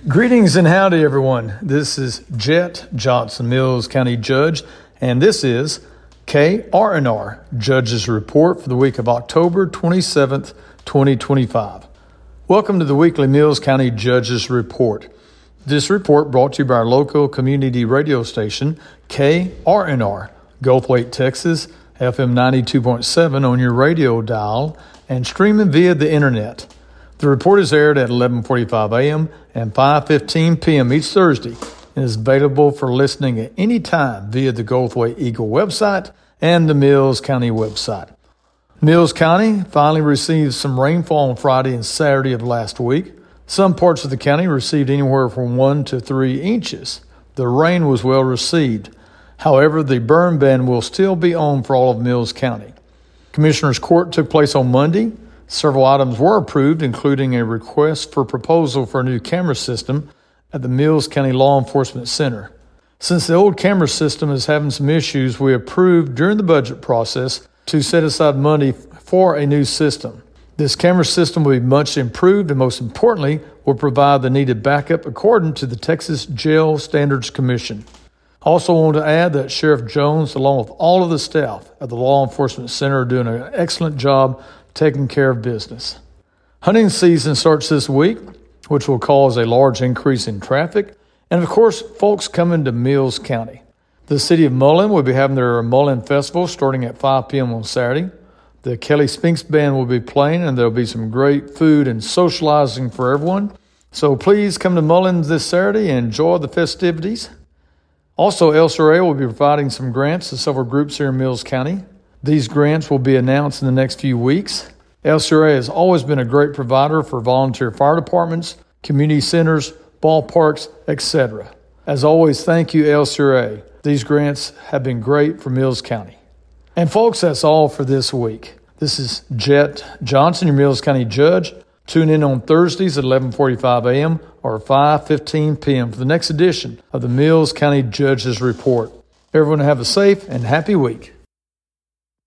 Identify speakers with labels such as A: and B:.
A: Greetings and howdy, everyone. This is Jet Johnson, Mills County Judge, and this is KRNR Judge's Report for the week of October 27th, 2025. Welcome to the weekly Mills County Judge's Report. This report brought to you by our local community radio station, KRNR, Goldthwaite, Texas, FM 92.7 on your radio dial and streaming via the internet. The report is aired at 11:45 a.m. and 5:15 p.m. each Thursday and is available for listening at any time via the Goldthwaite Eagle website and the Mills County website. Mills County finally received some rainfall on Friday and Saturday of last week. Some parts of the county received anywhere from 1 to 3 inches. The rain was well received. However, the burn ban will still be on for all of Mills County. Commissioner's Court took place on Monday. Several items were approved, including a request for proposal for a new camera system at the Mills County Law Enforcement Center. Since the old camera system is having some issues, we approved during the budget process to set aside money for a new system. This camera system will be much improved and, most importantly, will provide the needed backup according to the Texas Jail Standards Commission. Also want to add that Sheriff Jones, along with all of the staff at the Law Enforcement Center, are doing an excellent job taking care of business. Hunting season starts this week, which will cause a large increase in traffic, and of course, folks coming to Mills County. The city of Mullen will be having their Mullen Festival starting at 5 p.m. on Saturday. The Kelly Spinks Band will be playing, and there'll be some great food and socializing for everyone. So please come to Mullen this Saturday and enjoy the festivities. Also, LCRA will be providing some grants to several groups here in Mills County. These grants will be announced in the next few weeks. LCRA has always been a great provider for volunteer fire departments, community centers, ballparks, etc. As always, thank you, LCRA. These grants have been great for Mills County. And folks, that's all for this week. This is Jet Johnson, your Mills County Judge. Tune in on Thursdays at 11:45 a.m. or 5:15 p.m. for the next edition of the Mills County Judge's Report. Everyone have a safe and happy week.